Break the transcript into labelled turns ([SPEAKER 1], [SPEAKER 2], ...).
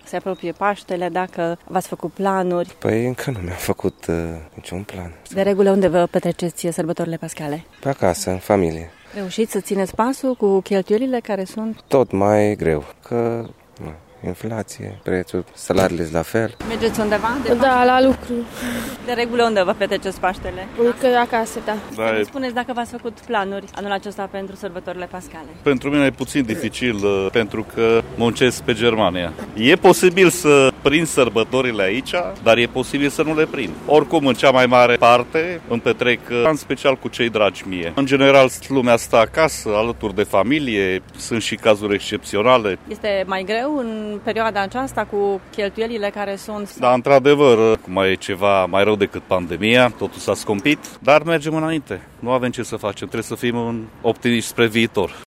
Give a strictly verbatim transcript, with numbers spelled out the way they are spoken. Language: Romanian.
[SPEAKER 1] Se apropie Paștele, dacă v-ați făcut planuri.
[SPEAKER 2] Păi încă nu mi-am făcut uh, niciun plan.
[SPEAKER 1] De regulă, unde vă petreceți sărbătorile pascale?
[SPEAKER 2] Pe acasă, în familie.
[SPEAKER 1] Reușiți să țineți pasul cu cheltuielile care sunt?
[SPEAKER 2] Tot mai greu, că na, inflație, prețul, salariile sunt la fel.
[SPEAKER 1] Mergeți undeva? De
[SPEAKER 3] Da, la lucru.
[SPEAKER 1] De regulă, unde vă petreceți Paștele?
[SPEAKER 3] Încă acasă, da.
[SPEAKER 1] Să ne spuneți dacă v-ați făcut planuri anul acesta pentru sărbătorile pascale.
[SPEAKER 4] Pentru mine e puțin dificil, pentru că muncesc pe Germania. E posibil să prind sărbătorile aici, dar e posibil să nu le prind. Oricum, în cea mai mare parte, îmi petrec în special cu cei dragi mie. În general, lumea stă acasă, alături de familie, sunt și cazuri excepționale.
[SPEAKER 1] Este mai greu în perioada aceasta cu cheltuielile care sunt?
[SPEAKER 4] Da, într-adevăr, mai e ceva mai rău decât pandemia, totul s-a scumpit, dar mergem înainte. Nu avem ce să facem, trebuie să fim optimiști spre viitor.